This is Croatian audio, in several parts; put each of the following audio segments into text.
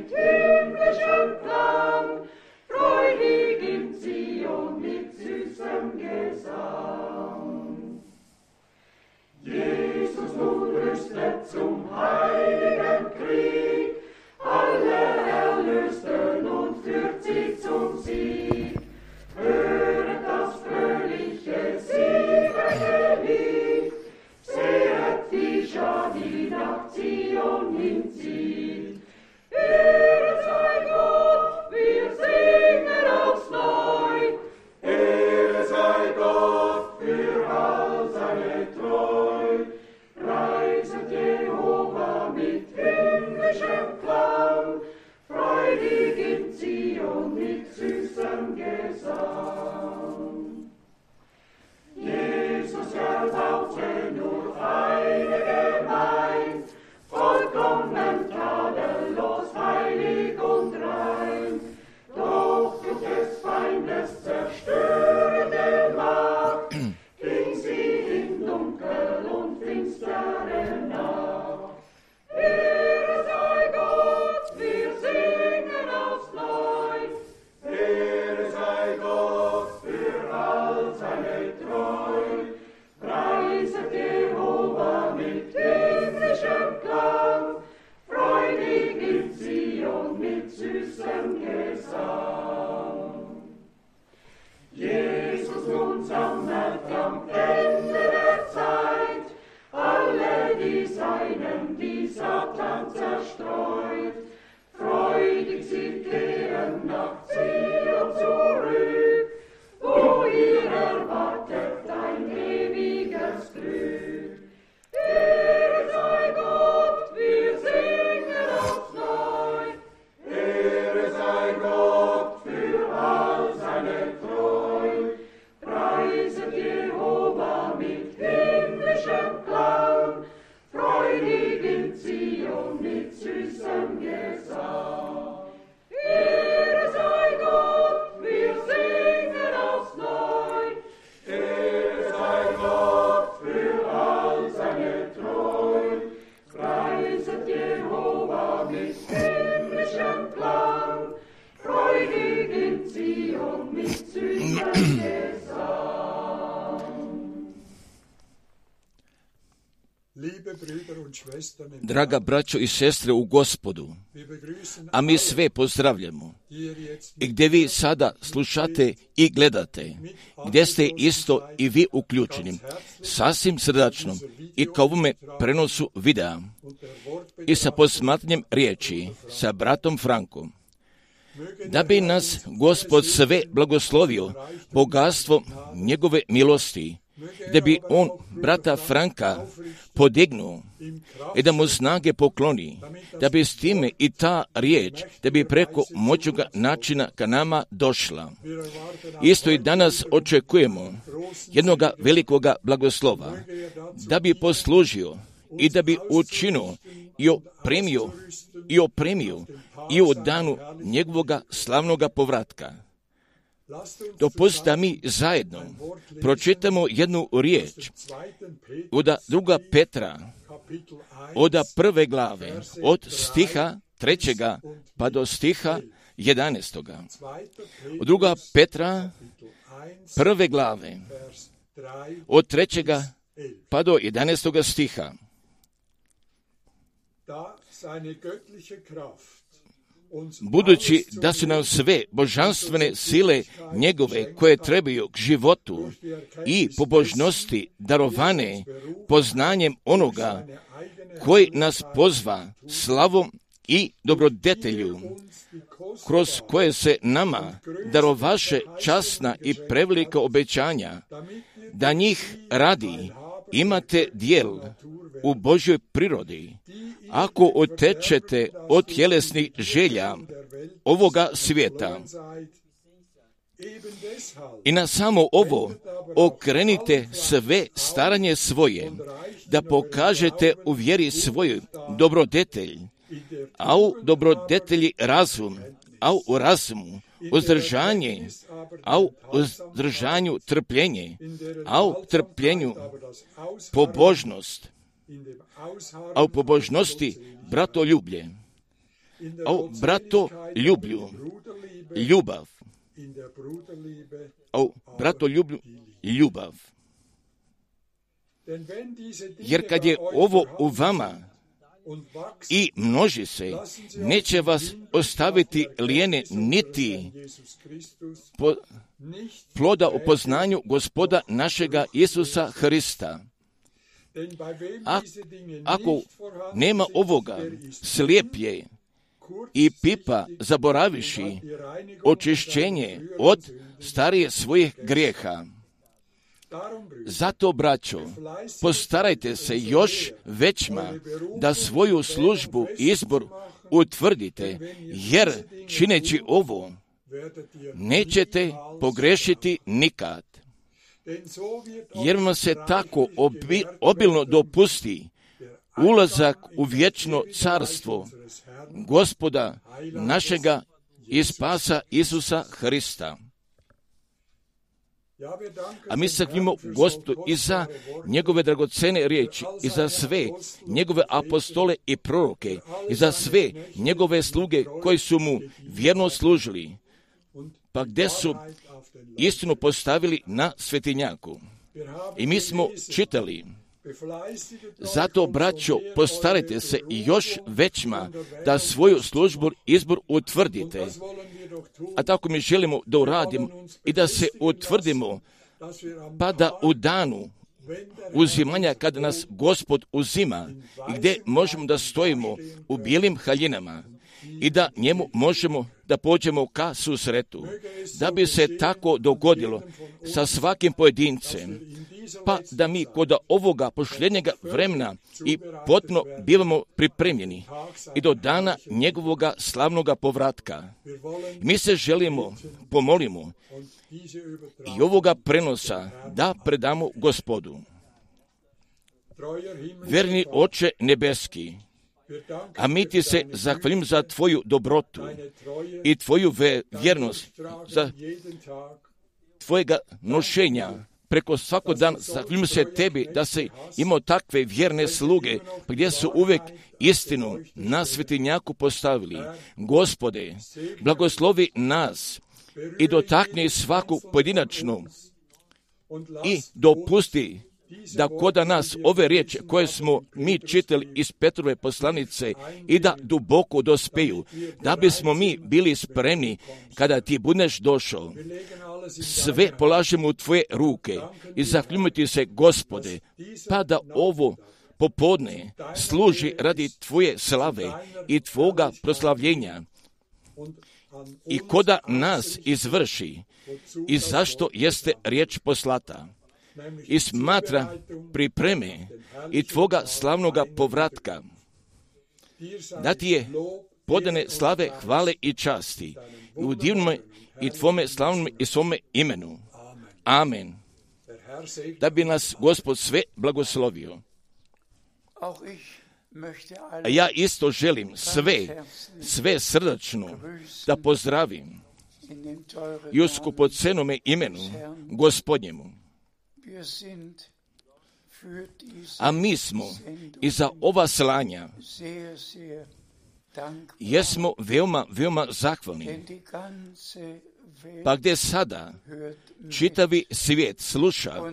mit himmlischem Klang, freudig in Zion mit süßem Gesang. Jesus nun rüstet zum heiligen Krieg, alle Erlösten und führt sie zum Sieg. Höret das fröhliche, siegende Lied, sehet die Schar, die nach Zion hinzieht. Ehre sei Gott, wir singen aufs Neu. Ehre sei Gott für all seine Treu. Preiset Jehova mit himmlischem Klang, freudig in Zion mit süßem Gesang. Jesus erbaute nur eine Gemeinde, vollkommen tadellos, heilig und rein. Doch durch des Feindes zerstörende Macht ging sie in Dunkel und finstere Nacht. Ehre sei Gott, wir singen aufs Neu. Ehre sei Gott für all seine Treu. Preiset Jehova mit himmlischem Klang, freudig in Zion mit süßem Gesang. Jesus nun sammelt am Ende der Zeit alle die Seinen, die Satan zerstreut. Freudig sie kehren nach Zion zurück, wo ihr erwartet ein ewiges Glück. Ehre sei Gott, wir singen aufs Neu. Ehre sei Gott für all seine Treu. Preiset Jehova mit himmlischem Klang, freudig in Zion mit süßem Gesang. Ehre sei Gott, wir singen aufs Neu. Ehre sei Gott für all seine Treu. Preiset Jehova mit himmlischem Klang, freudig in Zion mit süßem Gesang. Draga braćo i sestre u Gospodu, a mi sve pozdravljamo. I gdje vi sada slušate i gledate, gdje ste isto i vi uključeni, sasvim srdačno i kao ovome prenosu videa i sa posmatranjem riječi sa bratom Frankom, da bi nas Gospod sve blagoslovio bogatstvom njegove milosti, da bi on brata Franka podignuo i da mu snage pokloni, da bi s time i ta riječ, da bi preko moćnoga načina ka nama došla. Isto i danas očekujemo jednoga velikoga blagoslova, da bi poslužio i da bi učinio i opremio i u danu njegovoga slavnoga povratka. Dopustite da mi zajedno pročitamo jednu riječ od 2. Petra, od 1. glave, od stiha 3. pa do stiha 11. Od 2. Petra, 1. glave, od 3. pa do 11. stiha. Budući da su nam sve božanstvene sile njegove koje trebaju k životu i pobožnosti darovane poznanjem onoga koji nas pozva slavom i dobrodetelju, kroz koje se nama darovaše časna i prevelika obećanja, da njih radi imate dijel u Božjoj prirodi, ako otečete od tjelesnih želja ovoga svijeta. I na samo ovo okrenite sve staranje svoje, da pokažete u vjeri svoju dobrodetelj, a u dobrodetelji razum, a u razumu uzdržanje, a u uzdržanju trpljenje, a u trpljenju pobožnost, a u pobožnosti bratoljublje, o brato ljubav, o brato ljubav. Jer kad je ovo u vama i množi se, neće vas ostaviti lijene niti ploda u poznanju Gospoda našega Isusa Hrista. Ako nema ovoga, slijep je i pipa zaboraviši očišćenje od starije svojih grijeha. Zato, braćo, postarajte se još većma da svoju službu i izbor utvrdite, jer čineći ovo nećete pogrešiti nikad. Jer vam se tako obilno dopusti ulazak u vječno carstvo Gospoda našega i spasa Isusa Hrista. A mi se hvalimo Gospodu i za njegove dragocene riječi, i za sve njegove apostole i proroke, i za sve njegove sluge koji su mu vjerno služili, pa gdje su istinu postavili na svetinjaku. I mi smo čitali, zato, braćo, postarajte se još većma da svoju službu izbor utvrdite. A tako mi želimo da uradimo i da se utvrdimo, pa da u danu uzimanja kada nas Gospod uzima i gdje možemo da stojimo u bijelim haljinama i da njemu možemo da pođemo ka susretu, da bi se tako dogodilo sa svakim pojedincem, pa da mi kod ovoga posljednjega vremena i potpuno bivamo pripremljeni i do dana njegovoga slavnoga povratka. Mi se želimo, pomolimo i ovoga prenosa da predamo Gospodu. Verni Oče nebeski, a mi ti se zahvalim za tvoju dobrotu i tvoju vjernost, za tvojega nošenja preko svakog dana. Zahvalim se tebi da si imao takve vjerne sluge, gdje su uvijek istinu na svetinjaku postavili. Gospode, blagoslovi nas i dotakni svaku pojedinačnu i dopusti da koda nas ove riječi koje smo mi čitali iz Petrove poslanice i da duboko dospeju, da bismo mi bili spremni kada ti budeš došao. Sve polažemo u tvoje ruke i zahvaljujemo ti se, Gospode, pa da ovo popodne služi radi tvoje slave i tvoga proslavljenja i koda nas izvrši i zašto jeste riječ poslata. I smatra pripreme i tvoga slavnoga povratka, da ti je podane slave, hvale i časti u divnom i tvome slavnom i svome imenu. Amen. Da bi nas Gospod sve blagoslovio. A ja isto želim sve srdačno da pozdravim i u skupocenome imenu Gospodnjemu. A mi smo i za ova slanja jesmo veoma zahvalni. Pa gdje sada čitavi svijet sluša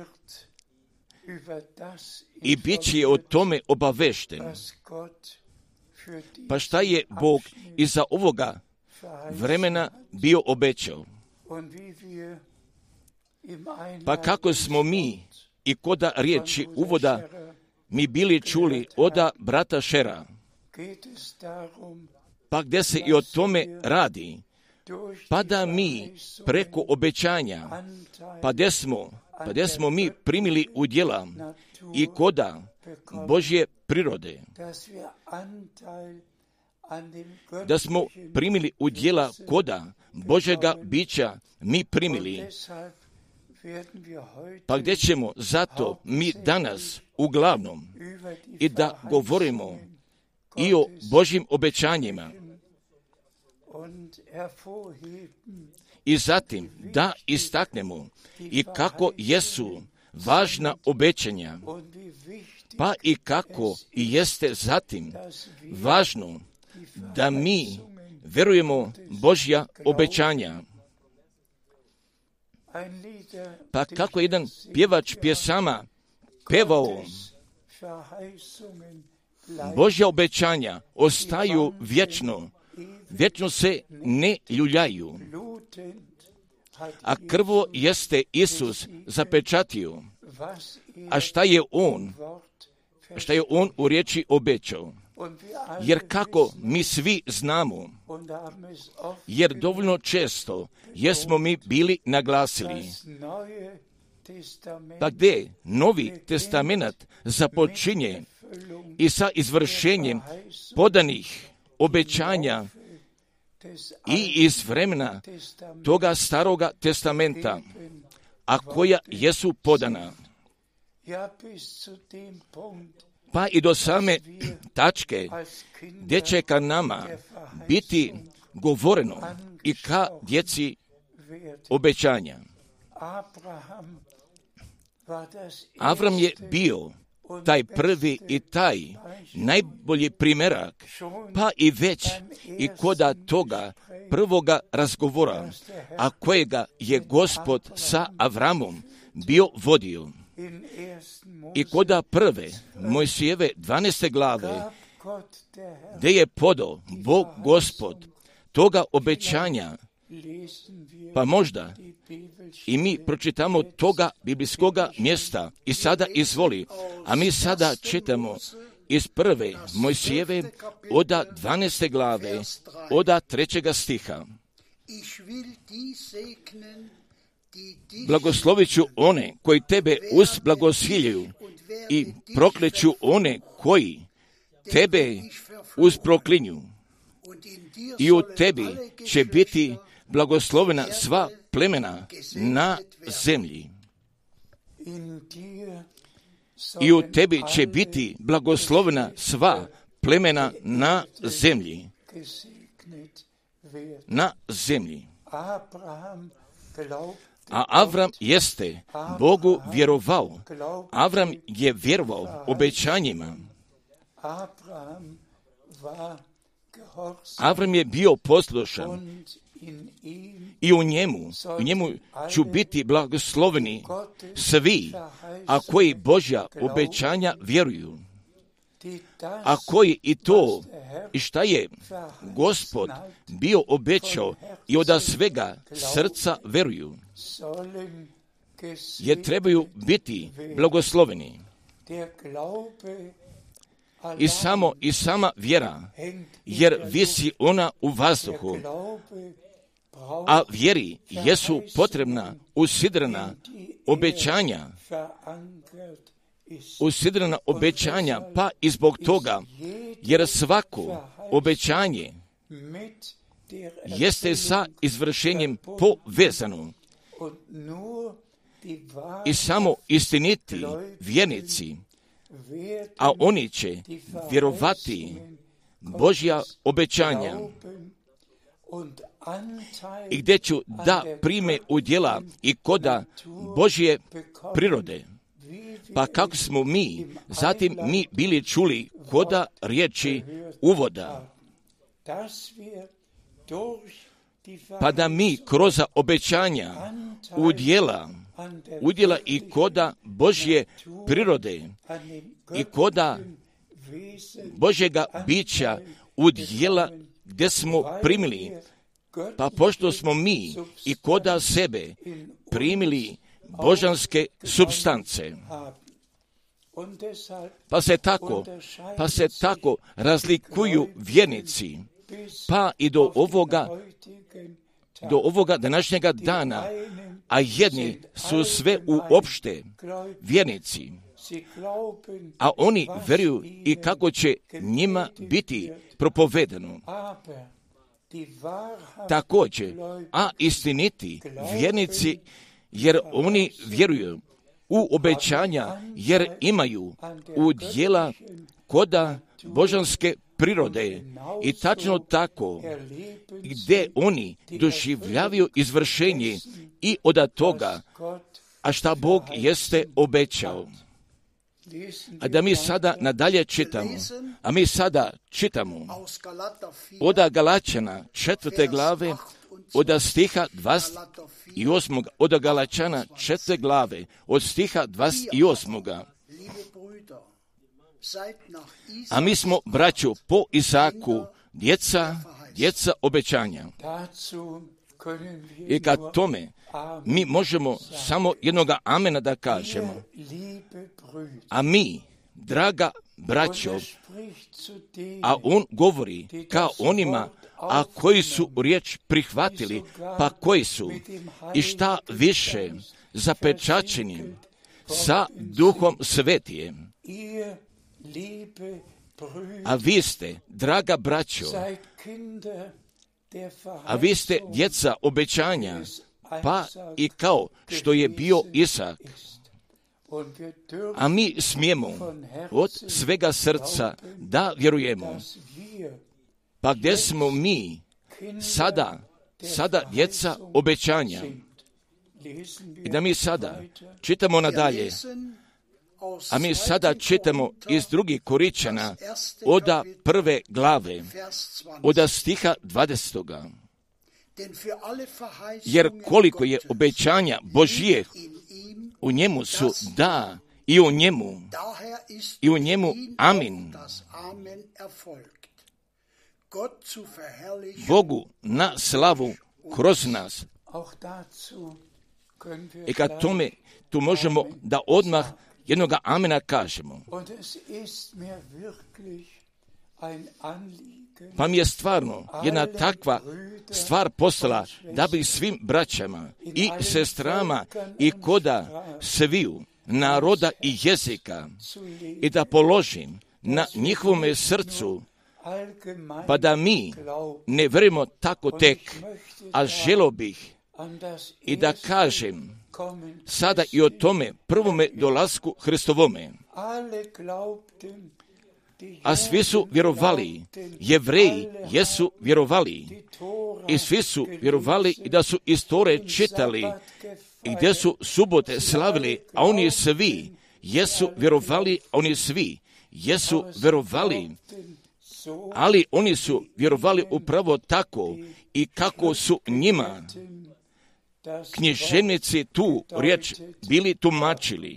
i bit će o tome obavešten. Pa šta je Bog iza ovoga vremena bio obećao? Pa kako smo mi i koda riječi uvoda mi bili čuli oda brata Šera, pa gdje se i o tome radi, pa da mi preko obećanja, pa gdje smo mi primili udjela i koda Božje prirode, da smo primili udjela koda Božjega bića mi primili. Pa gdje ćemo zato mi danas uglavnom i da govorimo i o Božjim obećanjima i zatim da istaknemo i kako jesu važna obećanja, pa i kako i jeste zatim važno da mi vjerujemo Božja obećanja. Pa kako jedan pjevač pjesama pevao, Božja obećanja ostaju vječno, vječno se ne ljuljaju. A krvo jeste Isus zapečatio. A šta je on u riječi obećao? Jer kako mi svi znamo, jer dovoljno često jesmo mi bili naglasili, pa gdje Novi testament započinje i sa izvršenjem podanih obećanja i iz vremena toga staroga testamenta, a koja jesu podana. Pa i do same tačke gdje će ka nama biti govoreno i ka djeci obećanja. Avram je bio taj prvi i taj najbolji primjerak, pa i već i koda toga prvoga razgovora, a kojega je Gospod sa Avramom bio vodio. I koda prve Mojsijeve 12. glave, gdje je podao Bog Gospod toga obećanja, pa možda i mi pročitamo toga biblijskoga mjesta i sada izvoli, a mi sada čitamo iz prve Mojsijeve oda 12. glave, oda 3. stiha. Blagoslovit ću one koji tebe usblagosiljaju i prokleću one koji tebe usproklinju. I u tebi će biti blagoslovena sva plemena na zemlji. I u tebi će biti blagoslovena sva plemena na zemlji. Na zemlji. A Avram jeste Bogu vjerovao. Avram je vjerovao obećanjima. Avram je bio poslušan i u njemu ću biti blagosloveni svi, a koji Božja obećanja vjeruju. A koji i to, i šta je Gospod bio obećao i od svega srca vjeruju, jer trebaju biti blagosloveni. I sama vjera, jer visi ona u vazduhu, a vjeri jesu potrebna usidrena obećanja, pa i zbog toga, jer svako obećanje jeste sa izvršenjem povezano. I samo istiniti vjernici, a oni će vjerovati Božja obećanja i gdje ću da prime udjela i koda Božje prirode. Pa kako smo zatim mi bili čuli koda riječi uvoda, pa da mi kroz obećanja udjela i koda Božje prirode i koda Božjega bića udjela gdje smo primili, pa pošto smo mi i koda sebe primili božanske supstance, pa se tako razlikuju vjernici, pa i do ovoga današnjega dana, a jedni su sve uopšte vjernici, a oni vjeruju i kako će njima biti propovedano. Također, a istiniti vjernici, jer oni vjeruju u obećanja, jer imaju udjela koda božanske prirode i tačno tako gdje oni doživljavaju izvršenje i od toga, a šta Bog jeste obećao. A da mi sada nadalje čitamo, a mi sada čitamo od Galačana 4. glave, od stiha 28. od Galačana 4. glave, od stiha 28. A mi smo, braćo, po Izaku, djeca obećanja. I kad tome mi možemo samo jednoga amena da kažemo. A mi, draga braćo, a on govori kao onima, a koji su riječ prihvatili, pa koji su i šta više zapečaćeni sa Duhom Svetijem. A vi ste, draga braćo, a vi ste djeca obećanja, pa i kao što je bio Isak. A mi smijemo od svega srca da vjerujemo. Pa gdje smo mi sada djeca obećanja? I da mi sada čitamo nadalje, a mi sada čitamo iz 2. Koričana od 1. glave, od stiha 20. Jer koliko je obećanja Božije, u njemu su da i u njemu amin. Bogu na slavu kroz nas. I kad tome tu možemo da odmah jednoga amena kažemo. Pa mi je stvarno jedna takva stvar postala da bi svim braćama i sestrama i koda sviju naroda i jezika i da položim na njihovome srcu, pa da mi ne vjerujemo tako tek, a želo bih i da kažem sada i o tome prvome dolasku Hristovome. A svi su vjerovali, Jevreji jesu vjerovali, i svi su vjerovali i da su istore čitali i gdje su subote slavili, a oni svi jesu vjerovali, jesu vjerovali, ali oni su vjerovali upravo tako i kako su njima književnici tu riječ bili tumačili.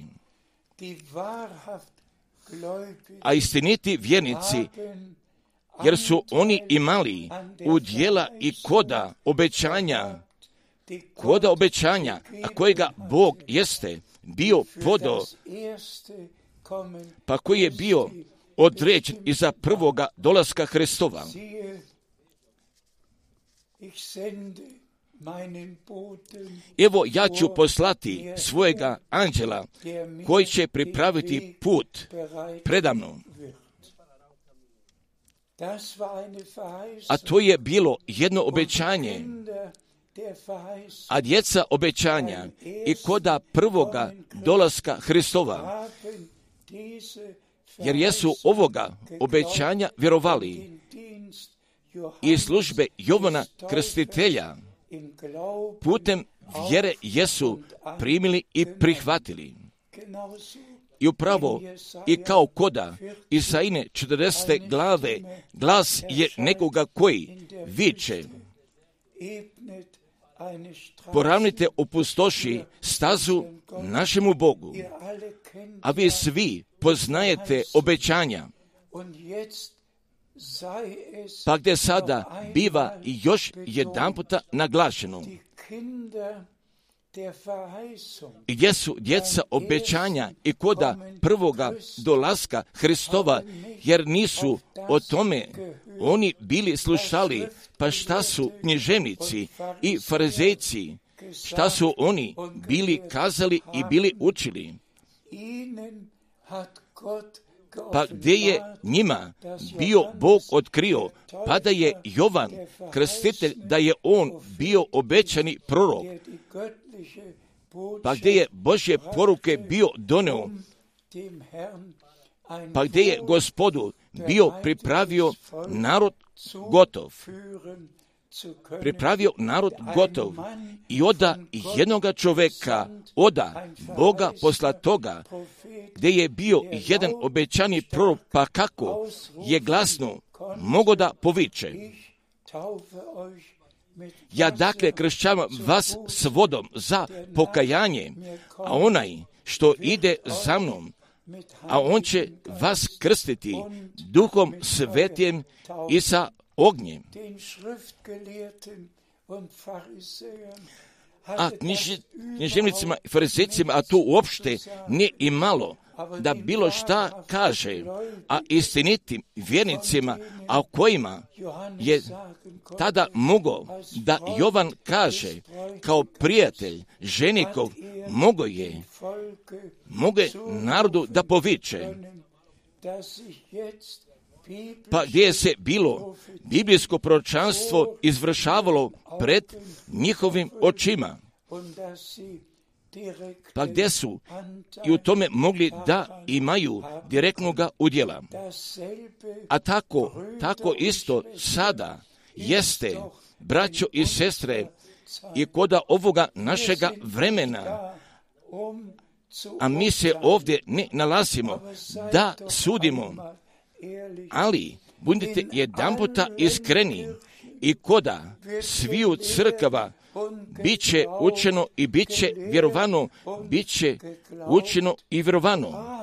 A istiniti vjernici, jer su oni imali udjela i koda obećanja, a kojega Bog jeste bio podo, pa koji je bio određen iza prvoga dolaska Hristova. Evo, ja ću poslati svojega anđela koji će pripraviti put predamnom. A to je bilo jedno obećanje, a djeca obećanja i koda prvoga dolaska Hristova, jer jesu ovoga obećanja vjerovali i službe Jovana Krstitelja putem vjere jesu primili i prihvatili. I upravo i kao koda Isaine 40. glave glas je nekoga koji viče: poravnite opustoši stazu našemu Bogu. A vi svi poznajete obećanja. Pa gdje sada biva još jedanputa naglašeno, gdje su djeca obećanja i koda prvoga dolaska Hristova, jer nisu o tome oni bili slušali, pa šta su književnici i farizejci, šta su oni bili kazali i bili učili. Pa gdje je njima bio Bog otkrio, pa da je Jovan Krstitelj, da je on bio obećani prorok, pa gdje je Božje poruke bio doneo, pa gdje je Gospodu bio pripravio narod gotov. pripravio narod gotov i oda jednoga čoveka, oda Boga posla toga, gdje je bio jedan obećani prorok, pa kako je glasno mogo da poviče: ja dakle kršćavam vas s vodom za pokajanje, a onaj što ide za mnom, a on će vas krstiti Duhom Svetim i sa ognjem. A književnicima i farizejcima, a tu uopšte nije i malo da bilo šta kaže, a istinitim vjernicima, a o kojima je tada mogao da Jovan kaže kao prijatelj ženikov, mogo je narodu da poviče. Pa gdje se bilo biblijsko proročanstvo izvršavalo pred njihovim očima, pa gdje su i u tome mogli da imaju direktnoga udjela. A tako isto sada jeste, braćo i sestre, i koda ovoga našega vremena, a mi se ovdje ne nalazimo da sudimo, ali budite jedanputa iskreni, i koda sviju crkava bit će učeno i bit će vjerovano, bit će učeno i vjerovano.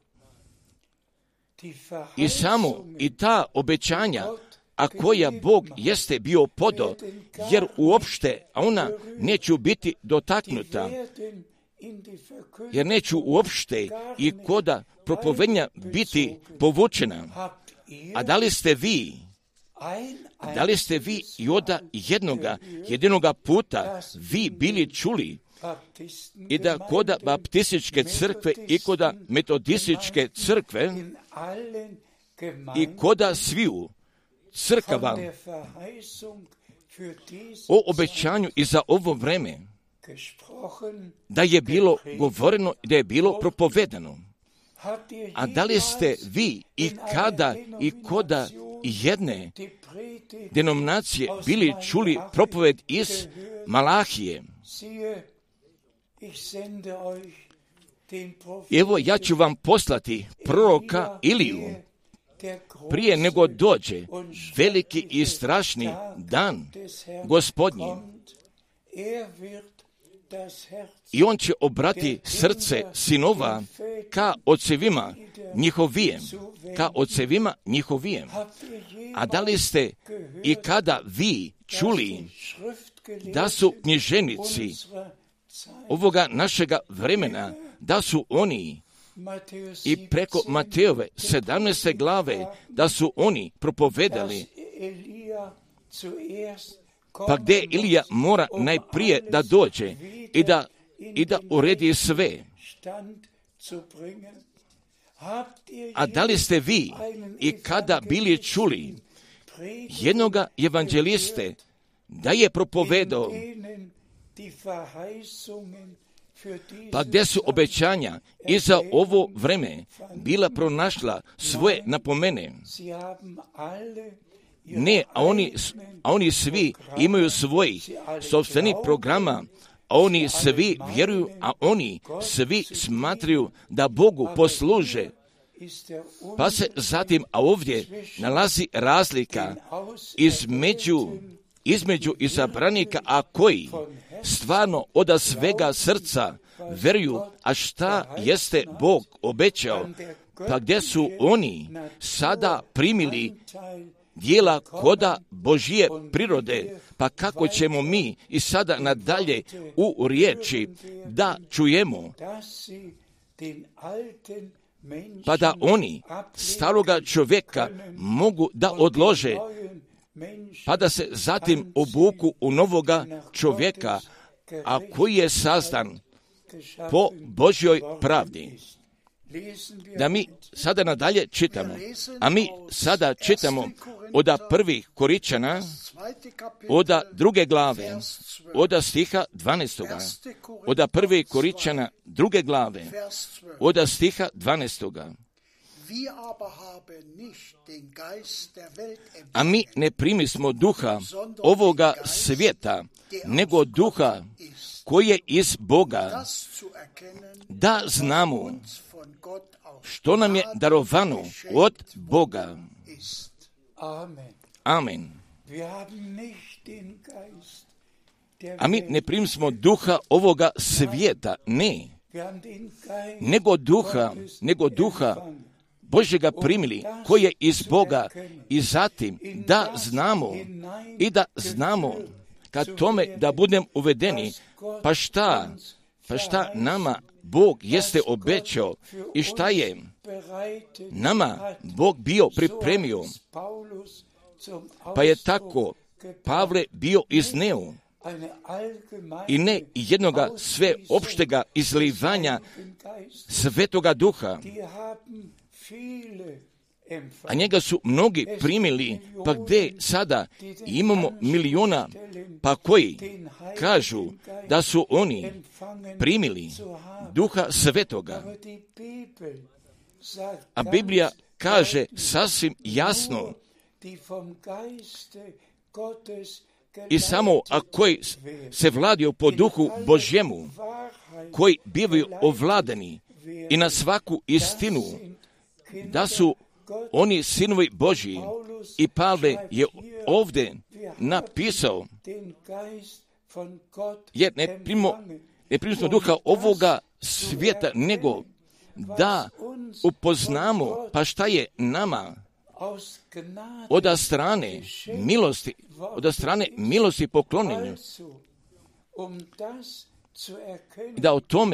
I samo i ta obećanja, a koja Bog jeste bio podo, jer uopšte ona neću biti dotaknuta, jer neću uopšte i koda propovednja biti povučena. A da li ste vi i od jedinoga puta vi bili čuli i da koda baptističke crkve i koda metodističke crkve i koda sviju crkava o obećanju i za ovo vreme da je bilo govoreno i da je bilo propovedano? A da li ste vi i kada i koda jedne denominacije bili čuli propoved iz Malahije? Evo, ja ću vam poslati proroka Iliju prije nego dođe veliki i strašni dan Gospodnji. I on će obrati srce sinova ka ocevima njihovijem. A da li ste i kada vi čuli da su književnici ovoga našega vremena, da su oni i preko Matejove 17. glave, da su oni propovedali, pa gdje Ilija mora najprije da dođe i da uredi sve. A da li ste vi i kada bili čuli jednoga evanđeliste da je propovedao, pa gdje su obećanja i za ovo vreme bila pronašla svoje napomene? Ne, a oni svi imaju svoj sopstveni programa, a oni svi vjeruju, a oni svi smatraju da Bogu posluže. Pa se zatim, a ovdje nalazi razlika između izabranika, a koji stvarno od svega srca vjeruju, a šta jeste Bog obećao, pa gdje su oni sada primili dijela koda Božije prirode, pa kako ćemo mi i sada nadalje u riječi da čujemo, pa da oni staroga čovjeka mogu da odlože, pa da se zatim obuku u novoga čovjeka, a koji je sazdan po Božjoj pravdi. Da mi sada nadalje čitamo, a mi sada čitamo od prvih Koričana, od druge glave, od stiha 12. Od prvih Koričana druge glave, od stiha 12. A mi ne primismo duha ovoga svijeta, nego duha koji je iz Boga, da znamo što nam je darovano od Boga. Amen. A mi ne primismo duha ovoga svijeta, ne, nego duha Božjega primili, koji je iz Boga, i zatim da znamo kad tome da budem uvedeni, pa šta nama Bog jeste obećao i šta je nama Bog bio pripremio, pa je tako Pavle bio izneo i ne jednoga sveopštega izlivanja Svetoga Duha, a njega su mnogi primili, pa gdje sada imamo miliona, pa koji kažu da su oni primili Duha Svetoga. A Biblija kaže sasvim jasno, i samo a koji se vladio po Duhu Božjemu, koji bivaju ovladani i na svaku istinu, da su oni sinovi Božji. I Pavle je ovdje napisao, jer ne primimo duha ovoga svijeta, nego da upoznamo, pa šta je nama od strane milosti poklonjenju, da o tome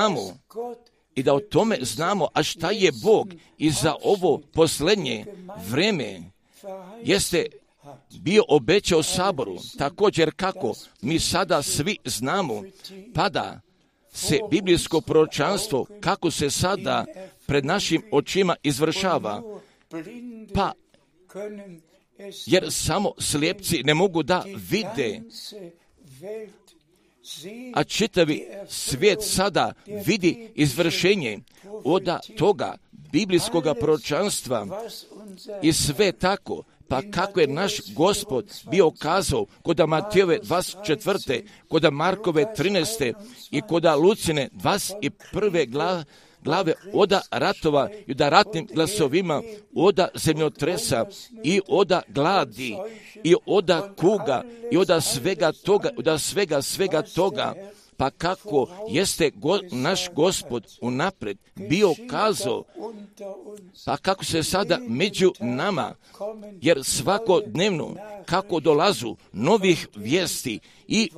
znamo, a šta je Bog i za ovo posljednje vreme jeste bio obećao Saboru, također kako mi sada svi znamo, pada se biblijsko proročanstvo kako se sada pred našim očima izvršava, pa jer samo slijepci ne mogu da vide, a čitavi svijet sada vidi izvršenje od toga biblijskoga proročanstva i sve tako, pa kako je naš Gospod bio kazao kod Matejove 24. kod Markove 13. i kod Lucine 21. glave oda ratova i oda ratnim glasovima, oda zemljotresa i oda gladi i oda kuga i oda svega toga, pa kako jeste naš Gospod unaprijed bio kazao, pa kako se sada među nama, jer svakodnevno kako dolazu novih vijesti i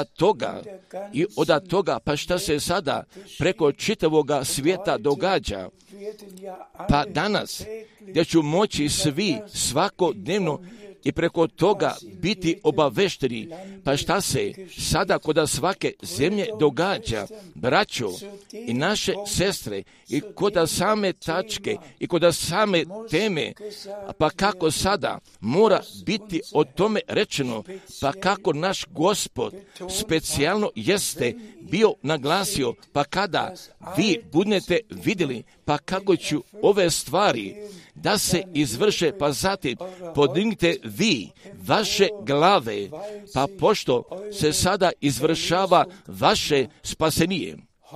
oda toga, pa šta se sada preko čitavoga svijeta događa, pa danas gdje ću moći svi svakodnevno i preko toga biti obavešteni, pa šta se sada kod svake zemlje događa, braćo i naše sestre, i kod same tačke i kod same teme, pa kako sada mora biti o tome rečeno, pa kako naš Gospod specijalno jeste bio naglasio, pa kada vi budete vidjeli, pa kako ću ove stvari da se izvrše, pa zatim podignite vi vaše glave, pa pošto se sada izvršava vaše spasenije.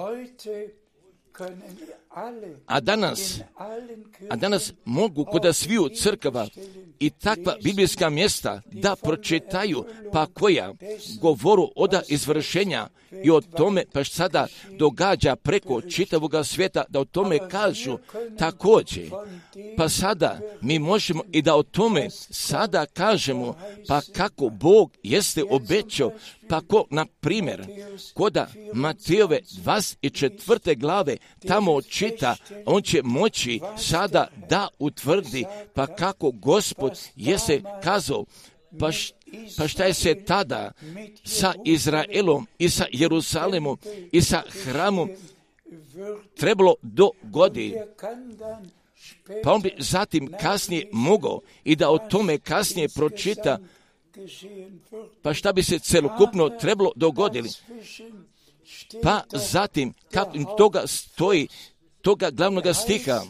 A danas mogu kod sviju crkava i takva biblijska mjesta da pročitaju, pa koja govoru oda izvršenja i o tome pa što sada događa preko čitavoga svijeta, da o tome kažu također. Pa sada mi možemo i da o tome sada kažemo, pa kako Bog jeste obećao, pa ko, na primjer, koda Matejove 24. glave tamo čita, on će moći sada da utvrdi, pa kako Gospod jeste kazao, pa šta je se tada sa Izraelom i sa Jerusalemom i sa hramom trebalo dogoditi. Pa on bi zatim kasnije mogao i da o tome kasnije pročita, pa šta bi se celokupno trebalo dogoditi. Pa zatim, kako im toga stoji toga glavnoga stiha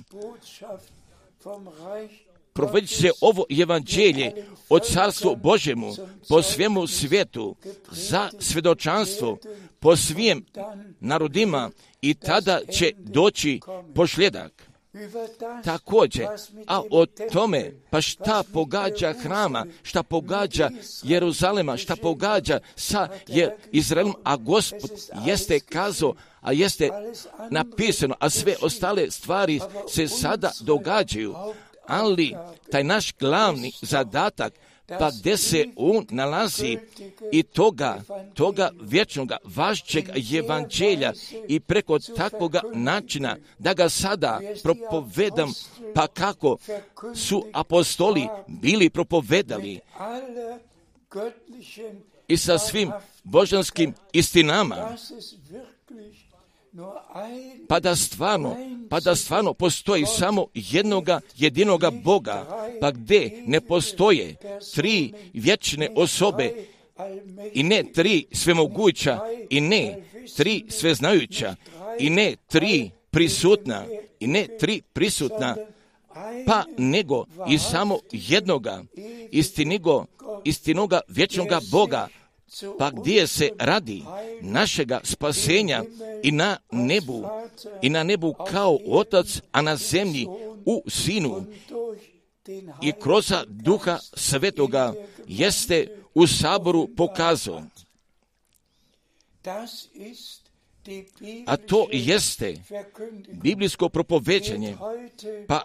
provedit će se ovo evanđelje o Carstvu Božjemu po svemu svijetu za svjedočanstvo po svim narodima i tada će doći posljedak. Također, a o tome, pa šta pogađa hrama, šta pogađa Jeruzalema, šta pogađa sa Izraelom, a Gospod jeste kazao, a jeste napisano, a sve ostale stvari se sada događaju. Ali taj naš glavni zadatak, pa gdje se on nalazi i toga vječnoga, važćeg evanđelja i preko takvoga načina da ga sada propovedam, pa kako su apostoli bili propovedali i sa svim božanskim istinama, pa da stvarno postoji samo jedinoga Boga, pa gdje ne postoje tri vječne osobe i ne tri svemoguća i ne tri sveznajuća i ne tri prisutna, pa nego i samo jednoga istinoga vječnoga Boga, pa gdje se radi našega spasenja i na nebu kao Otac, a na zemlji u Sinu i kroz Duha Svetoga jeste u saboru pokazao. A to jeste biblijsko propoveđanje. Pa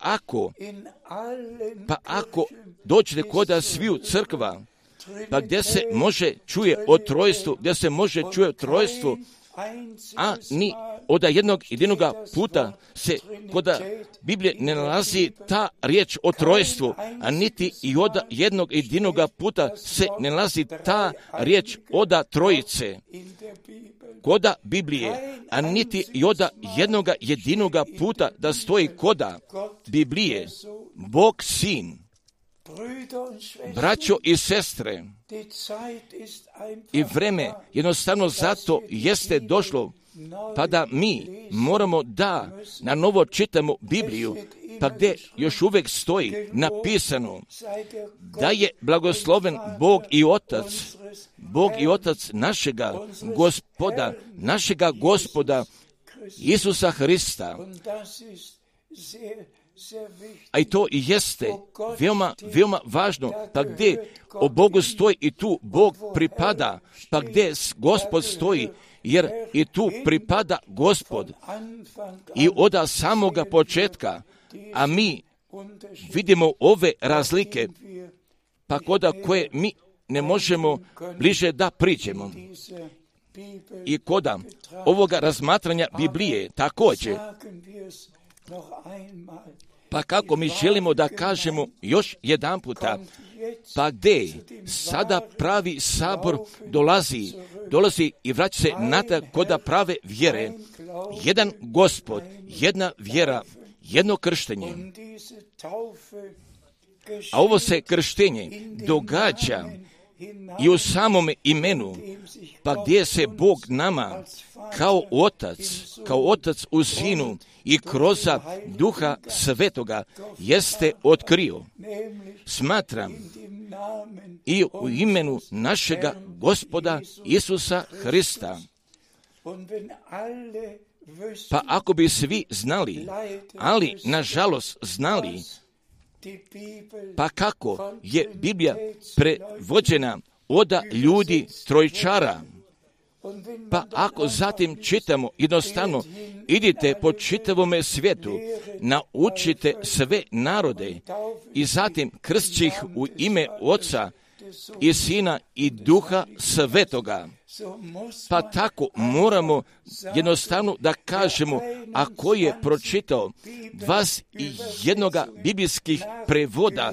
ako dođete kod sviju crkva, pa gdje se može čuje o trojstvu, a ni od jedinoga puta se kod Biblije ne nalazi ta riječ o trojstvu, a niti i od jednog jedinoga puta se ne nalazi ta riječ od trojice koda Biblije, a niti i od jednoga jedinoga puta da stoji koda Biblije Bog Sin. Braćo i sestre, i vreme jednostavno zato jeste došlo, pa da mi moramo da na novo čitamo Bibliju, pa gdje još uvijek stoji napisano da je blagosloven Bog i Otac našega Gospoda Isusa Hrista. A i to i jeste veoma važno, pa gdje o Bogu stoji i tu Bog pripada, pa gdje Gospod stoji, jer i tu pripada Gospod i od samoga početka, a mi vidimo ove razlike, pa koda koje mi ne možemo bliže da priđemo. I koda ovoga razmatranja Biblije također, pa kako mi želimo da kažemo još jedan puta, pa gdje sada pravi sabor dolazi i vraća se natrag kod prave vjere, jedan Gospod, jedna vjera, jedno krštenje. A ovo se krštenje događa i u samome imenu, pa gdje se Bog nama kao otac u Sinu i kroz Duha Svetoga jeste otkrio. Smatram i u imenu našega Gospoda Isusa Hrista. Pa ako bi svi znali, ali nažalost znali, pa kako je Biblija prevođena od ljudi trojčara, pa ako zatim čitamo jednostavno, idite po čitavome svijetu, naučite sve narode i zatim krstći ih u ime Oca i Sina i Duha Svetoga. Pa tako moramo jednostavno da kažemo, ako je pročitao 21 biblijskih prevoda,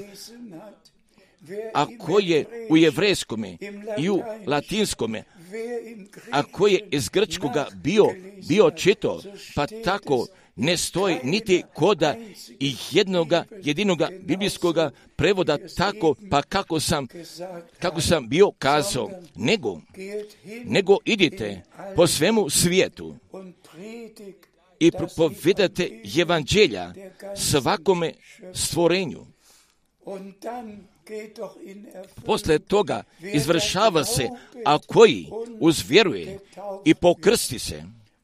ako je u jevrejskome i u latinskome, ako je iz grčkoga bio čitao, pa tako ne stoji niti koda i jedinoga biblijskoga prevoda tako, pa kako sam bio kazao, nego idite po svemu svijetu i propovedate evanđelja svakome stvorenju. Posle toga izvršava se, a koji uzvjeruje i pokrsti se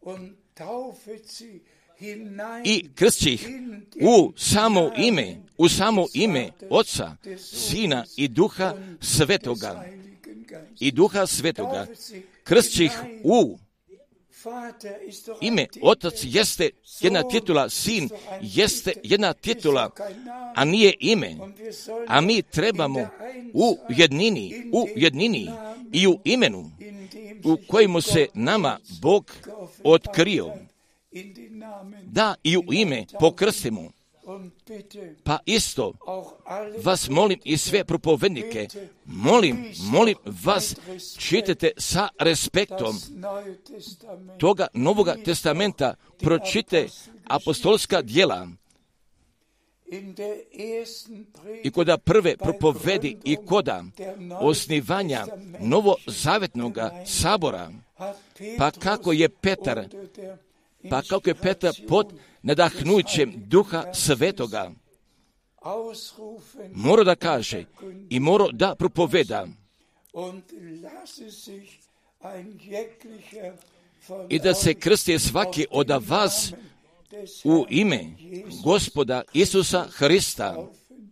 i krsti ih u samo ime Oca, Sina i Duha Svetoga. Krsti ih u ime Otac jeste jedna titula, Sin jeste jedna titula, a nije ime. A mi trebamo u jednini i u imenu u kojemu se nama Bog otkrio, da i u ime pokrstimo. Pa isto vas molim i sve propovednike, molim vas, čitajte sa respektom toga Novoga testamenta, pročite apostolska djela i koda prve propovedi i koda osnivanja novozavetnoga sabora, pa kako je Petar pod nadahnućem Duha Svetoga mora da kaže i mora da propoveda i da se krsti svaki od vas u ime Gospoda Isusa Hrista.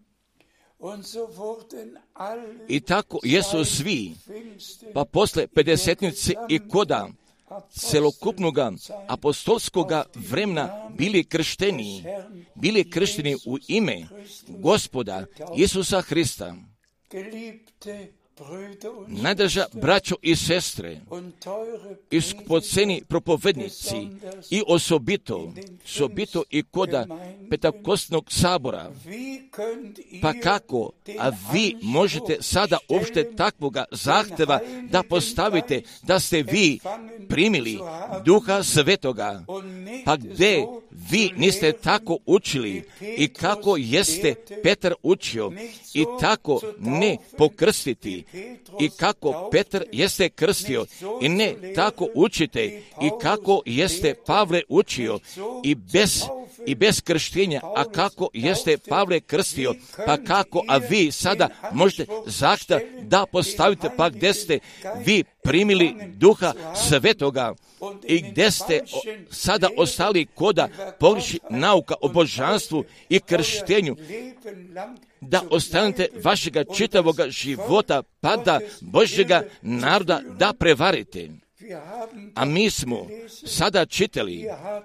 I tako jesu svi, pa posle pedesetnice i koda celokupnoga apostolskoga vremena bili kršteni u ime Gospoda Isusa Hrista. Najdraža braćo i sestre, i skupoceni propovednici, i osobito i koda Pentakostnog sabora, pa kako, a vi možete sada uopšte takvoga zahteva da postavite da ste vi primili Duha Svetoga, pa gde vi niste tako učili i kako jeste Petar učio i tako ne pokrstiti i kako Petar jeste krstio i ne tako učite i kako jeste Pavle učio i bez krštenja, a kako jeste Pavle krstio, pa kako, a vi sada možete zahtev da postavite, pa gde ste vi primili Duha Svetoga i gde ste sada ostali koda pogrešnih nauka o božanstvu i krštenju, da ostanete vašega čitavoga života, pa da Božjega naroda da prevarite. A mi smo sada čitali,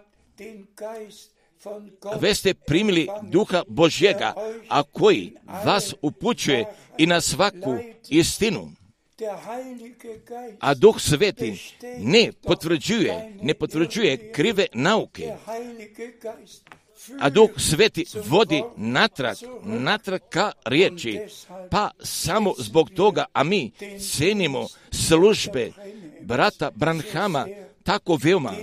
već ste primili Duha Božjega, a koji vas upućuje i na svaku istinu. A Duh Sveti ne potvrđuje krive nauke. A Duh Sveti vodi natrag ka riječi. Pa samo zbog toga, a mi cenimo službe brata Branhama tako veoma.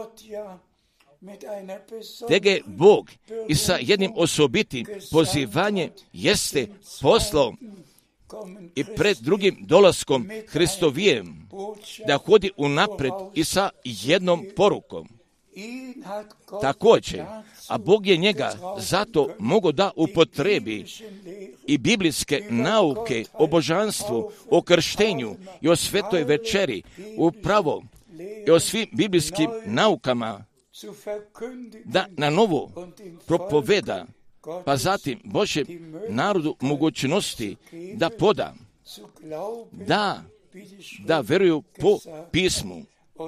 Tega Bog i sa jednim osobitim pozivanjem jeste poslao i pred drugim dolaskom Hristovijem da hodi unapred i sa jednom porukom. Također, a Bog je njega zato mogao da upotrebi i biblijske nauke o božanstvu, o krštenju i o svetoj večeri, upravo i o svim biblijskim naukama, da na novo propoveda, pa zatim Božjem narodu mogućnosti da poda, da veruju po pismu.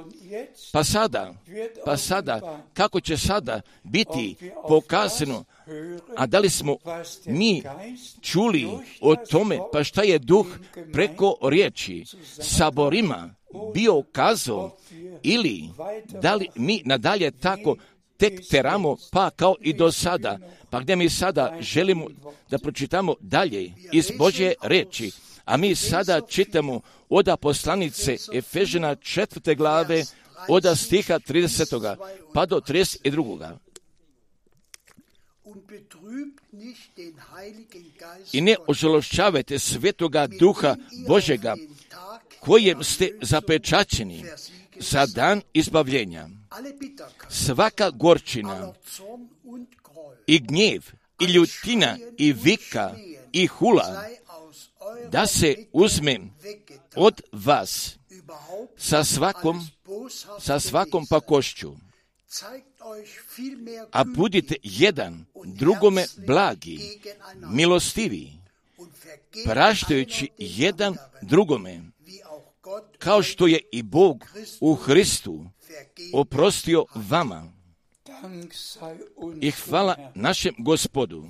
Pa sada, kako će sada biti pokazano, a da li smo mi čuli o tome, pa šta je Duh preko riječi saborima bio kazao, ili da li mi nadalje tako tek teramo, pa kao i do sada, pa gdje mi sada želimo da pročitamo dalje iz Božje riječi, a mi sada čitamo od poslanice Efežana 4. glave, od stiha 30. pa do 32. I ne ožalošćavajte Svetoga Duha Božjega, kojem ste zapečaćeni za dan izbavljenja. Svaka gorčina i gnjev i ljutina i vika i hula da se uzme od vas sa svakom pakošću, a budite jedan drugome blagi, milostivi, praštajući jedan drugome, kao što je i Bog u Hristu oprostio vama. I hvala našem Gospodu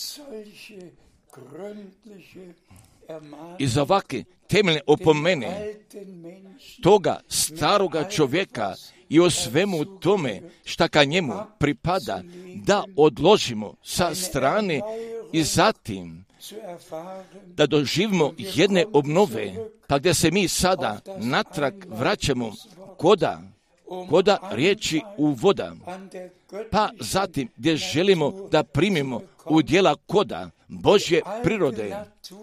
i za ovakve temeljne opomene toga staroga čovjeka i o svemu tome šta ka njemu pripada da odložimo sa strane i zatim da doživimo jedne obnove, pa gdje se mi sada natrag vraćamo koda riječi uvoda, pa zatim gdje želimo da primimo u djela koda Božje prirode,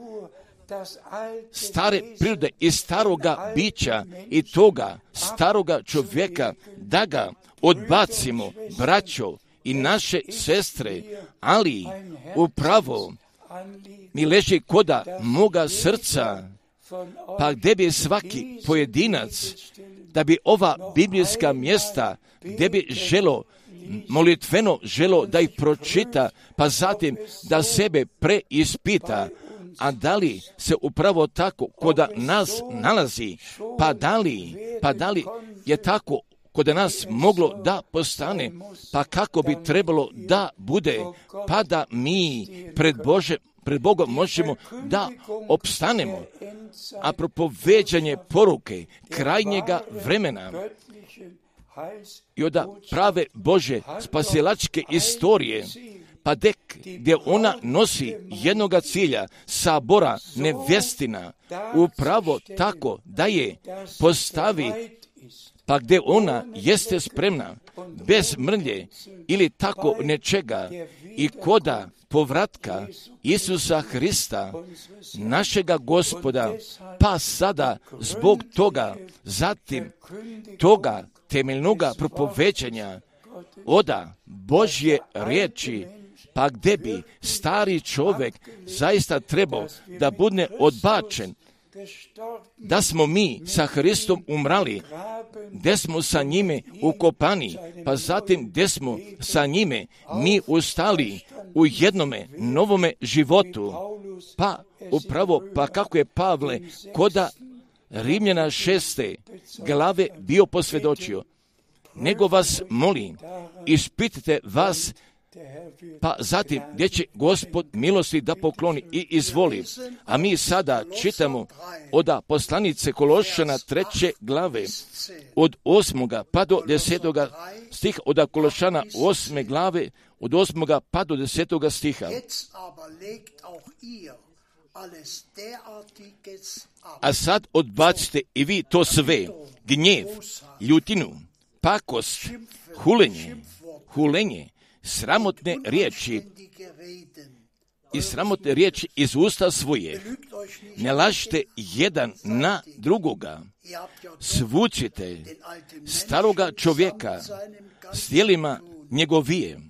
stare prirode i staroga bića i toga staroga čovjeka, da ga odbacimo, braćo i naše sestre, ali upravo mi leži koda moga srca, pa gdje bi svaki pojedinac, da bi ova biblijska mjesta, gdje bi molitveno želo da ih pročita, pa zatim da sebe preispita, a da li se upravo tako koda nas nalazi, pa da li je tako koda nas moglo da postane, pa kako bi trebalo da bude, pa da mi pred Bogom možemo da opstanemo. A propoveđanje poruke krajnjega vremena i od prave Bože spasilačke istorije, pa dek gdje ona nosi jednoga cilja, sabora nevjestina, upravo tako da je postavi, pa gdje ona jeste spremna, bez mrlje ili tako nečega, i koda povratka Isusa Hrista, našega Gospoda, pa sada zbog toga, zatim toga temeljnoga propoveđanja oda Božje riječi, pa gdje bi stari čovjek zaista trebao da bude odbačen, da smo mi sa Hristom umrali, gdje smo sa njime ukopani, pa zatim gdje smo sa njime mi ustali u jednome novome životu, pa upravo, pa kako je Pavle koda Rimljana 6. glave bio posvjedočio, nego vas molim, ispitajte vas, pa zatim gdje će Gospod milosti da pokloni i izvoli. A mi sada čitamo od poslanice Kološana 3. glave od 8. pa do 10. stiha, od Kološana 8. glave od 8. pa do 10. stiha. A sad odbacite i vi to sve, gnjev, ljutinu, pakost, hulenje, sramotne riječi i sramotne riječi iz usta svoje. Ne lažite jedan na drugoga. Svučite staroga čovjeka s djelima njegovije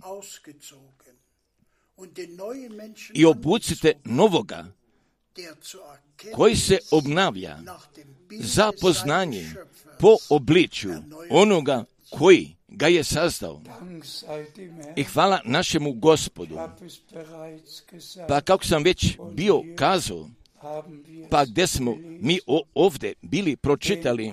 i obucite novoga koji se obnavlja za poznanje po obličju onoga koji ga je sazdao. I hvala našemu Gospodu. Pa kako sam već bio kazao, pa gdje smo mi ovdje bili pročitali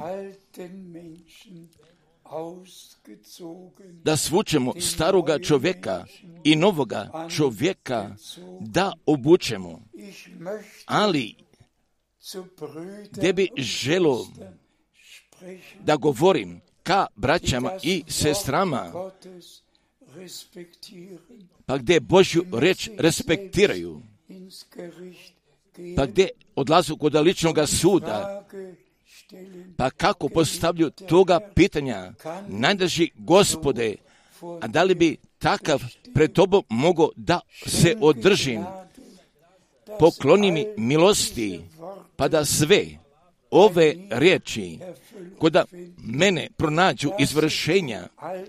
da svučemo staroga čovjeka i novoga čovjeka da obučemo. Ali gdje bi želo da govorim ka braćama i sestrama, pa gdje Božju reč respektiraju, pa gdje odlazu kod ličnoga suda, pa kako postavljaju toga pitanja, najdraži Gospode, a da li bi takav pred tobom mogao da se održim, pokloni mi milosti, pa da sve ove riječi kod mene pronađu izvršenja,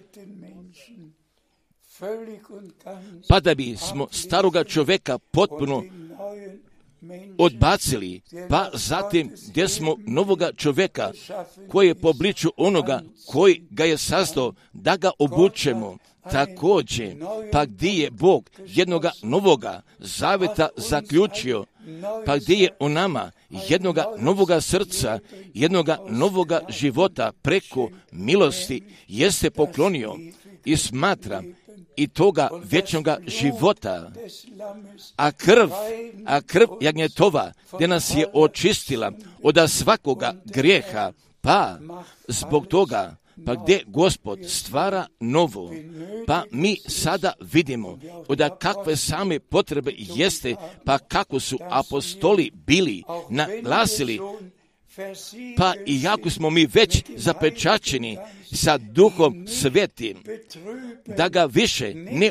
pa da bismo staroga čovjeka potpuno odbacili, pa zatim gdje smo novoga čovjeka koji je po obličju onoga koji ga je sazdao, da ga obučemo. Također, pa gdje je Bog jednoga novoga zaveta zaključio, pa gdje je u nama jednoga novoga srca, jednoga novoga života preko milosti jeste poklonio i smatra i toga vječnoga života, a krv jagnjetova gdje nas je očistila od svakoga grijeha, pa zbog toga, pa gdje Gospod stvara novo, pa mi sada vidimo od kakve same potrebe jeste, pa kako su apostoli bili naglasili, pa iako smo mi već zapečaćeni sa Duhom Svetim, da ga više ne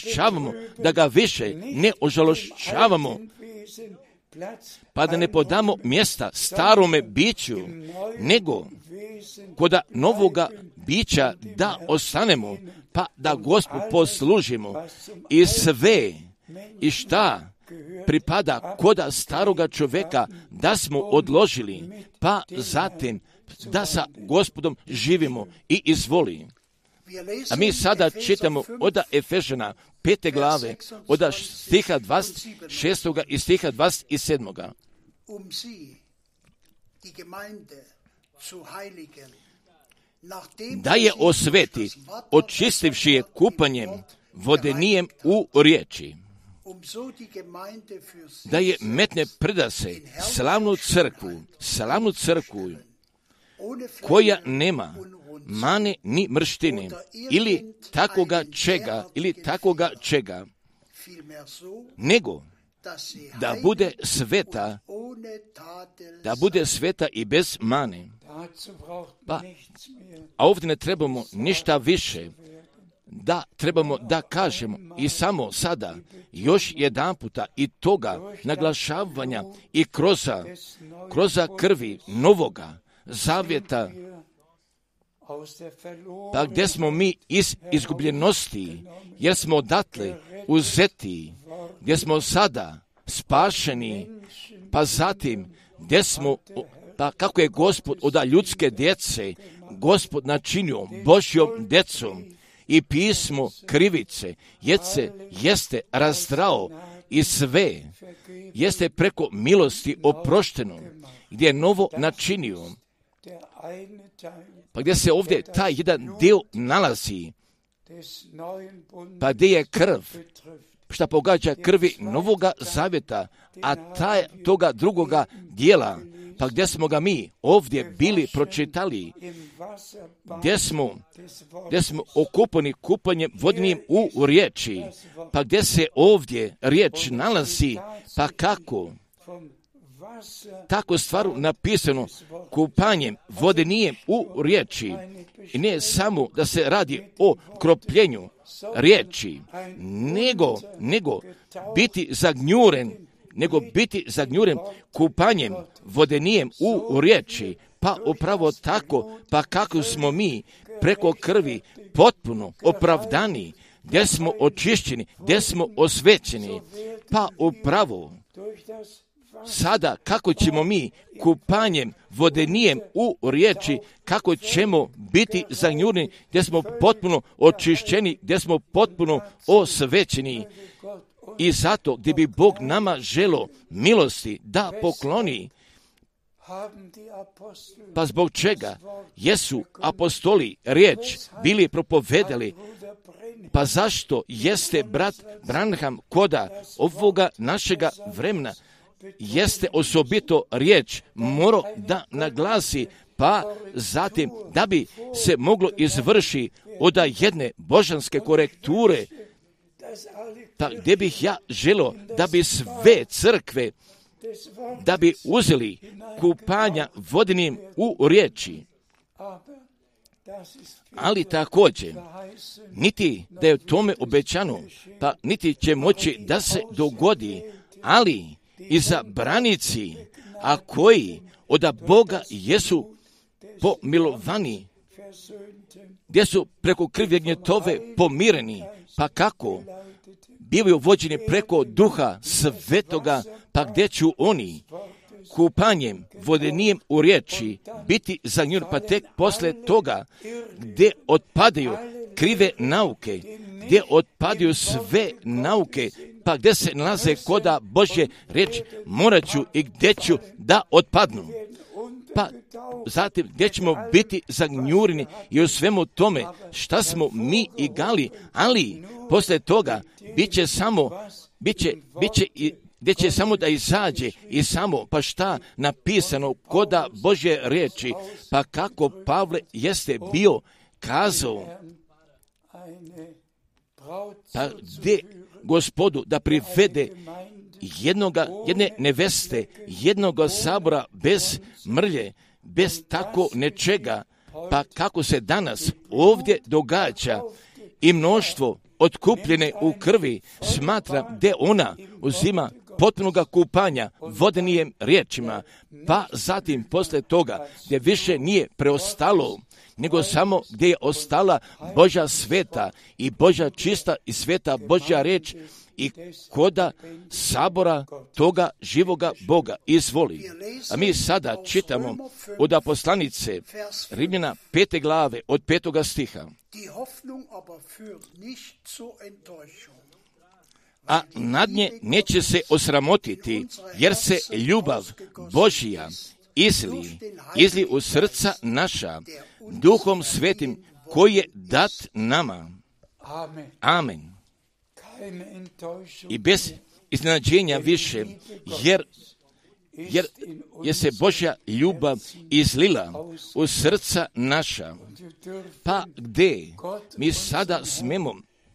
ožalošćavamo, pa da ne podamo mjesta starome biću, nego kod novoga bića da ostanemo, pa da Gospodu poslužimo i sve i šta pripada kod staroga čovjeka da smo odložili, pa zatim da sa Gospodom živimo i izvoli. A mi sada čitamo od Efežana 5. glave, od stiha 26. i stiha 27. Da je osveti, očistivši je kupanjem vodenijem u riječi, da je metne predase slavnu crkvu, koja nema mane ni mrštine, ili takoga čega, nego da bude sveta i bez mane. A ovdje ne trebamo ništa više, da trebamo da kažemo i samo sada još jedan puta i toga naglašavanja i kroz krvi novoga zavjeta, pa gdje smo mi iz izgubljenosti, jer smo odatle uzeti, gdje smo sada spašeni, pa zatim gdje smo, pa kako je Gospod od ljudske djece Gospod načinio Božjom djecom i pismo krivice jeste razdrao i sve jeste preko milosti oprošteno, gdje je novo načinio, pa gdje se ovdje taj jedan dio nalazi, pa gdje je krv, šta pogađa krvi novoga zavjeta, a toga drugoga dijela, pa gdje smo ga mi ovdje bili pročitali, gdje smo okupani kupanjem vodnim u riječi, pa gdje se ovdje riječ nalazi, pa tako stvaru napisano kupanjem vodenijem u riječi. I ne samo da se radi o kropljenju riječi, nego biti zagnjuren kupanjem vodenijem u riječi. Pa upravo tako, pa kako smo mi preko krvi potpuno opravdani, gdje smo očišćeni, gdje smo osvećeni, pa upravo sada kako ćemo mi kupanjem vodenijem u riječi, kako ćemo biti zagnjureni, gdje smo potpuno očišćeni, gdje smo potpuno osvećeni. I zato gdje bi Bog nama želo milosti da pokloni, pa zbog čega jesu apostoli riječ bili propovedali, pa zašto jeste brat Branham koda ovoga našega vremena jeste osobito riječ morao da naglasi, pa zatim da bi se moglo izvrši od jedne božanske korekture, pa gdje bih ja želio da bi sve crkve da bi uzeli kupanja vodenim u riječi, ali također niti da je tome obećano, pa niti će moći da se dogodi, ali i za branici, a koji od Boga jesu pomilovani, gdje su preko krvi gnjetove pomireni, pa kako? Bivaju vođeni preko Duha Svetoga, pa gdje ću oni kupanjem vodenijem u riječi biti zagnjur, pa tek posle toga gdje otpadaju krive nauke, gdje otpadaju sve nauke, pa gdje se nalaze koda Božje riječi, morat ću i gdje ću da otpadnu. Pa zatim gdje ćemo biti zagnjureni i u svemu tome šta smo mi igali, ali posle toga bit će gdje će samo da izađe i samo, pa šta napisano koda Božje riječi, pa kako Pavle jeste bio kazao, pa gdje Gospodu da privede jedne neveste, jednoga sabora bez mrlje, bez tako nečega, pa kako se danas ovdje događa i mnoštvo otkupljene u krvi smatra gdje ona uzima potpunoga kupanja vodenijem riječima, pa zatim posle toga gdje više nije preostalo, nego samo gdje je ostala Božja sveta i Božja čista i sveta Božja riječ i koda sabora toga živoga Boga izvoli. A mi sada čitamo od poslanice Rimljana 5. glave od 5. stiha. A nad nje neće se osramotiti, jer se ljubav Božija izli u srca naša, Duhom Svetim koji je dat nama. Amen. I bez iznenađenja više, jer se Božja ljubav izlila u srca naša. Pa gdje mi sada smemo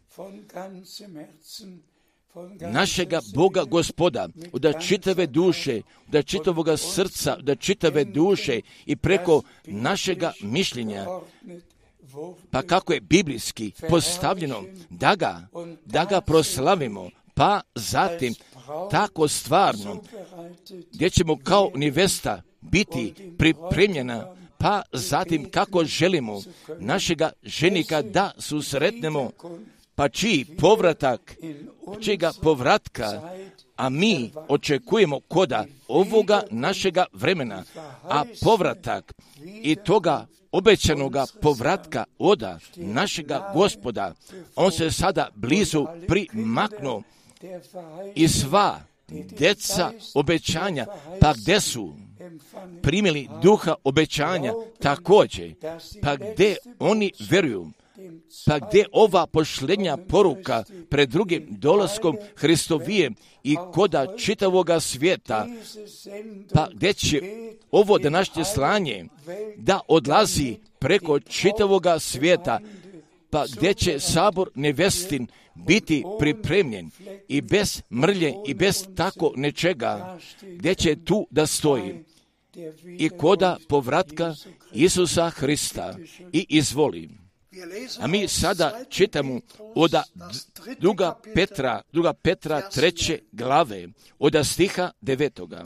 našega Boga Gospoda, od čitave duše, od čitavoga srca, od čitave duše i preko našega mišljenja, pa kako je biblijski postavljeno da ga proslavimo, pa zatim tako stvarno, gdje ćemo kao nevesta biti pripremljena, pa zatim kako želimo našega ženika da susretnemo, pa čijega povratka, a mi očekujemo koda ovoga našega vremena, a povratak i toga obećanoga povratka oda našega Gospoda, on se sada blizu primaknuo i sva djeca obećanja, pa gdje su primili duha obećanja također, pa gdje oni vjeruju, pa gdje ova pošljenja poruka pred drugim dolaskom Hristovijem i koda čitavoga svijeta, pa gdje će ovo današnje slanje da odlazi preko čitavoga svijeta, pa gdje će sabor nevestin biti pripremljen i bez mrlje i bez tako nečega, gdje će tu da stoji i koda povratka Isusa Hrista i izvoli. A mi sada čitamo od druga Petra 3. glave, od stiha 9.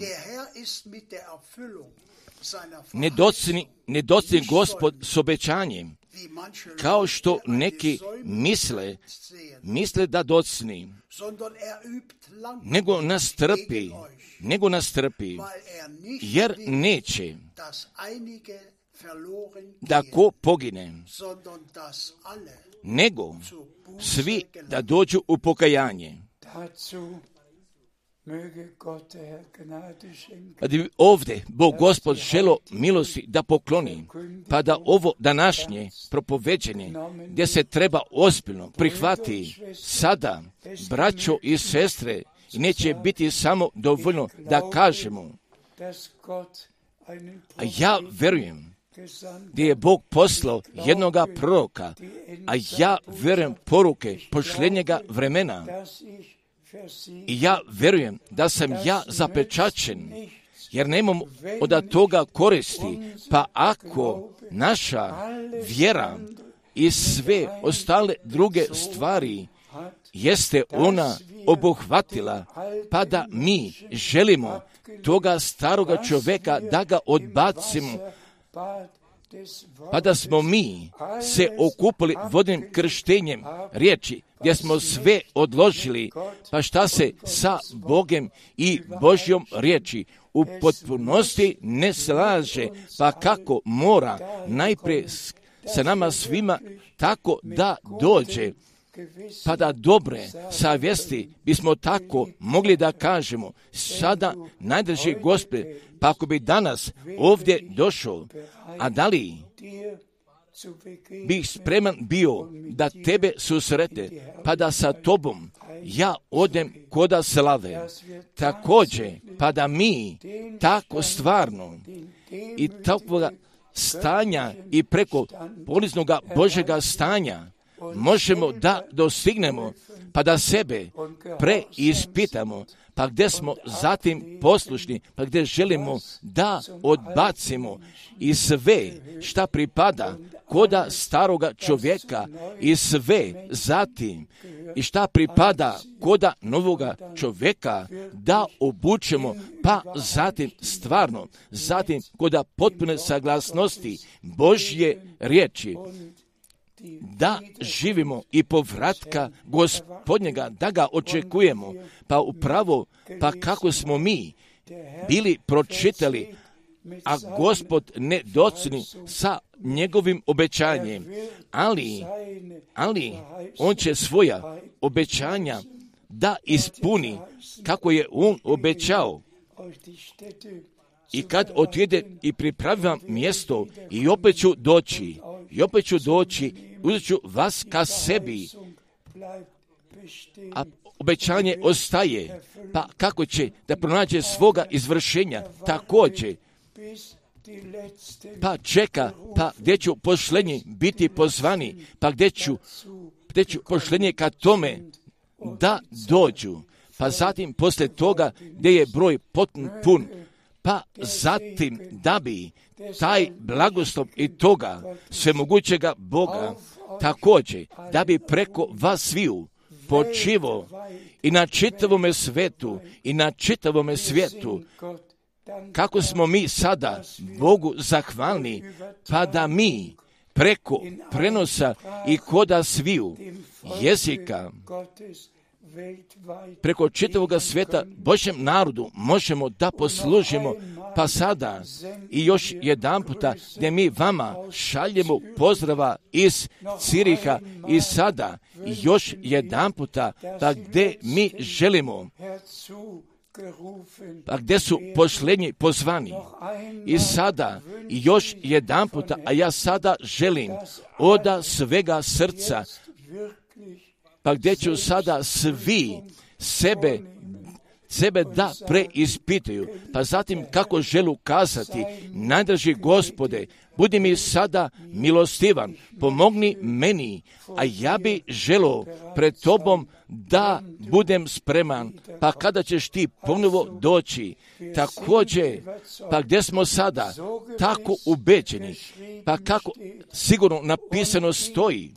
Ne docni Gospod s obećanjem, kao što neki misle da docni, nego nas trpi, jer neće da ko pogine, nego svi da dođu u pokajanje. Pa da bi ovdje Bog Gospod želo milosti da pokloni, pa da ovo današnje propoveđenje, gdje se treba ozbiljno prihvati sada, braćo i sestre, i neće biti samo dovoljno da kažemo, a ja vjerujem gdje je Bog poslao jednoga proroka, a ja vjerujem poruke pošljenjega vremena. I ja vjerujem da sam ja zapečačen, jer nemam od toga koristi, pa ako naša vjera i sve ostale druge stvari jeste ona obuhvatila, pa da mi želimo toga staroga čovjeka da ga odbacimo, pa da smo mi se okupili vodnim krštenjem riječi, gdje smo sve odložili, pa šta se sa Bogom i Božjom riječi u potpunosti ne slaže, pa kako mora najprije sa nama svima tako da dođe, pa da dobre savjesti bismo tako mogli da kažemo, sada najdraži Gospode, pa ako bi danas ovdje došao, a da li bih spreman bio da tebe susrete, pa da sa tobom ja odem koda slave, također, pa da mi tako stvarno i takvoga stanja i preko poniznoga Božjega stanja možemo da dostignemo, pa da sebe preispitamo, pa gdje smo zatim poslušni, pa gdje želimo da odbacimo i sve šta pripada koda staroga čovjeka i sve zatim i šta pripada koda novoga čovjeka da obučemo, pa zatim stvarno, zatim koda potpune saglasnosti Božje riječi, da živimo i povratka Gospodnjega, da ga očekujemo, pa upravo, pa kako smo mi bili pročitali, a Gospod ne docni sa njegovim obećanjem, ali on će svoja obećanja da ispuni kako je on obećao. I kad otjede i pripravim mjesto i opet ću doći, uzet ću vas ka sebi, a obećanje ostaje, pa kako će da pronađe svoga izvršenja, također, pa čeka, pa gdje ću pošlenje biti pozvani, pa gdje ću pošlenje ka tome da dođu, pa zatim poslije toga gdje je broj pun, pa zatim da bi taj blagoslov i toga svemogućega Boga također, da bi preko vas sviju počivo i na čitavome svijetu, kako smo mi sada Bogu zahvalni, pa da mi preko prenosa i koda sviju jezika preko čitavoga svijeta Božjem narodu možemo da poslužimo, pa sada i još jedan puta gdje mi vama šaljemo pozdrava iz Ciriha i sada još jedan puta da gdje mi želimo, pa gdje su posljednji pozvani. I sada još jedan puta, a ja sada želim od svega srca, pa gdje ću sada svi sebe da preispitaju, pa zatim kako želu kazati, najdraži Gospode, budi mi sada milostivan, pomogni meni, a ja bi želio pred tobom da budem spreman, pa kada ćeš ti ponovo doći, također, pa gdje smo sada tako ubeđeni, pa kako sigurno napisano stoji,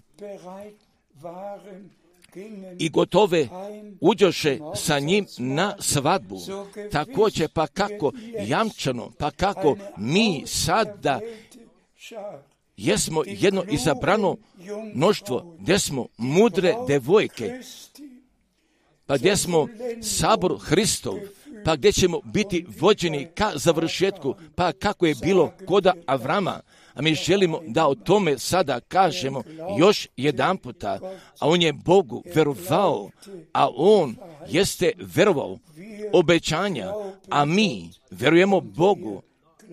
i gotove uđoše sa njim na svadbu. Također, pa kako jamčano, pa kako mi sada jesmo jedno izabrano mnoštvo, gdje smo mudre devojke, pa gdje smo sabor Hristov, pa gdje ćemo biti vođeni ka završetku, pa kako je bilo koda Avrama. A mi želimo da o tome sada kažemo još jedan puta, a on je Bogu verovao, a on jeste verovao obećanja, a mi verujemo Bogu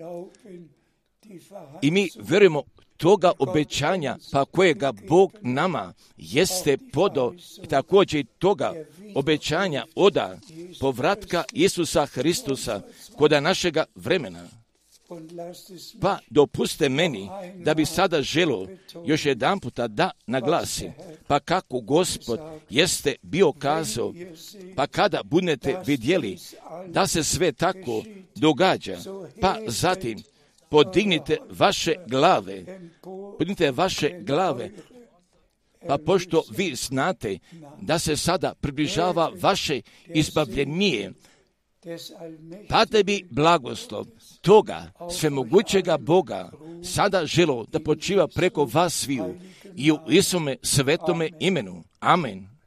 i mi verujemo toga obećanja, pa kojega Bog nama jeste podao, također toga obećanja oda povratka Isusa Hristusa koda našega vremena. Pa dopuste meni da bi sada želio još jedan puta da naglasim, pa kako Gospod jeste bio kazao, pa kada budete vidjeli da se sve tako događa, pa zatim podignite vaše glave, Pa pošto vi znate da se sada približava vaše izbavljenje, pa da bi blagoslov toga svemogućega Boga sada želo da počiva preko vas sviju i u Isome svetome imenu. Amen.